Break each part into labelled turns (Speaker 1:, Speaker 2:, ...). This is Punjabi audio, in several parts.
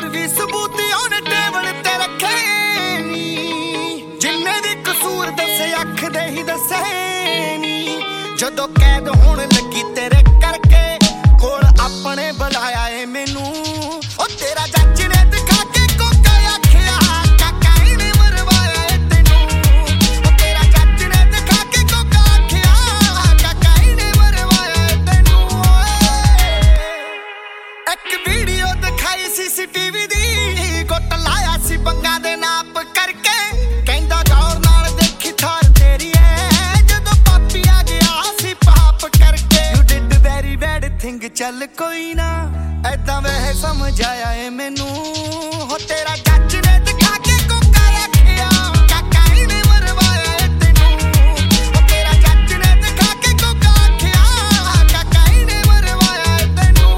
Speaker 1: ਫਿਰ ਵੀ ਸਬੂਤ ਉਹਨੇ ਟੇਬਲ ਤੇ ਰੱਖੇ ਨੀ। ਜਿੰਨੇ ਵੀ ਕਸੂਰ ਦੱਸੇ ਅੱਖ ਦੇ ਹੀ ਦੱਸੇ ਨੀ। ਜਦੋਂ ਕੈਦ ਹੋਣ ਲੱਗੀ ਤੇਰੇ ਕਰਕੇ ਕੋਲ ਆਪਣੇ ਬੁਲਾਇਆ ਏ ਮੈਨੂੰ। ਉਹ ਤੇਰਾ ਜੱਜ ਨੇ ਦਿਖਾ ਕੇ ਕੋਕਾ ਆਖਿਆ ਕਾਕਾ ਇਹਨੇ ਮਰਵਾਇਆ ਏ ਤੈਨੂੰ। ਉਹ ਤੇਰਾ ਜੱਜ ਨੇ ਦਿਖਾ ਕੇ ਕੋਕਾ ਆਖਿਆ ਕਾਕਾ ਇਹਨੇ ਮਰਵਾਇਆ ਏ ਤੈਨੂੰ। ਇੱਕ ਵੀਡੀਓ ਦਿਖਾਈ CCTV ਦੀ ਗੁੱਟ ਲਾਇਆ ਸੀ ਬੰਗਾ ਦੇ ਨਾਪ ਕਰਕੇ। ਕਹਿੰਦਾ ਗੌਰ ਨਾਲ ਦੇਖੀ ਥਾਰ ਤੇਰੀ ਐ ਜਦੋਂ ਪਾਪੀ ਆ ਗਿਆ ਸੀ ਪਾਪ ਕਰਕੇ। You did very bad thing ਚੱਲ ਕੋਈ ਨਾ ਐਦਾਂ ਵੈਸੇ ਸਮਝ ਆਇਆ ਏ ਮੈਨੂੰ। ਹੋ ਤੇਰਾ ਜੱਜ ਨੇ ਦਿਖਾ ਕੇ ਕੋਕਾ ਆਖਿਆ ਕਾਕਾ ਇਹਨੇ ਮਰਵਾਇਆ ਏ ਤੈਨੂੰ। ਉਹ ਤੇਰਾ ਜੱਜ ਨੇ ਦਿਖਾ ਕੇ ਕੋਕਾ ਆਖਿਆ ਕਾਕਾ ਇਹਨੇ ਮਰਵਾਇਆ ਏ ਤੈਨੂੰ।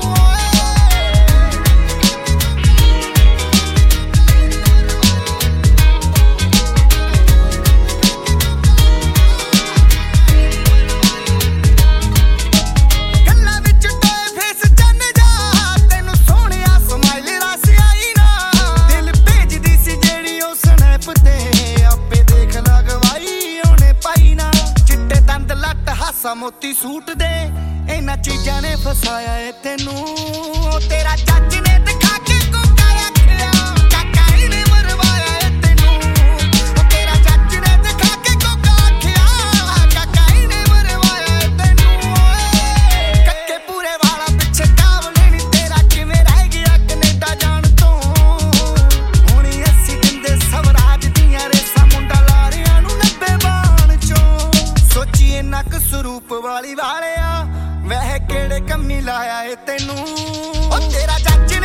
Speaker 1: ਗੱਲਾਂ ਵਿੱਚ ਟੋਏ ਫੇਸ ਚੰਨ ਜਾ ਤੈਨੂੰ ਸੋਹਣਿਆ ਸਮਾਈਲ ਰਸ ਆਈ ਨਾ। ਦਿਲ ਭੇਜਦੀ ਸੀ ਜਿਹੜੀ ਉਹ ਸਨੈਪ ਤੇ ਆਪੇ ਦੇਖ ਲਗਵਾਈ ਉਹਨੇ ਪਾਈ ਨਾ। ਚਿੱਟੇ ਦੰਦ ਲੱਟ ਹਾਸਾ ਮੋਤੀ ਸੂਟ ਦੇ ਇਹਨਾਂ ਚੀਜ਼ਾਂ ਨੇ ਫਸਾਇਆ ਏ ਤੈਨੂੰ। ਉਹ ਤੇਰਾ ਜੱਜ ਨੇ ਦਿਖਾ ਕੇ ਕੋਕਾ ਆਖਿਆ ਕਾਕਾ ਇਹਨੇ ਮਰਵਾਇਆ ਏ ਤੈਨੂੰ। ਉਹ ਤੇਰਾ ਜੱਜ ਨੇ ਦਿਖਾ ਕੇ ਕੋਕਾ ਆਖਿਆ ਕਾਕਾ ਇਹਨੇ ਮਰਵਾਇਆ ਏ ਤੈਨੂੰ। ਕੱਕੇ ਪੂਰੇ ਵਾਲਾ ਪਿੱਛੇ ਕਾਵਲੇ ਨੀ ਤੇਰਾ ਕਿਵੇਂ ਰਹਿ ਗਿਆ ਕਨੇਡਾ ਜਾਣ ਤੋਂ। ਹੁਣੀ ਅਸੀਂ ਦਿੰਦੇ ਸਵਰਾਜ ਦੀਆਂ ਰੇਸਾਂ ਮੁੰਡਾ ਲਾਰਿਆਂ ਨੂੰ 90 ਬਾਣ ਚੋਂ। ਸੋਚੀਏ ਨੱਕ ਸਰੂਪ ਵਾਲੀ ਵਾਲਿਆ ਵੈਸੇ ਕਿਹੜੇ ਕੰਮੀ ਲਾਇਆ ਏ ਤੈਨੂੰ। ਉਹ ਤੇਰਾ ਜੱਜ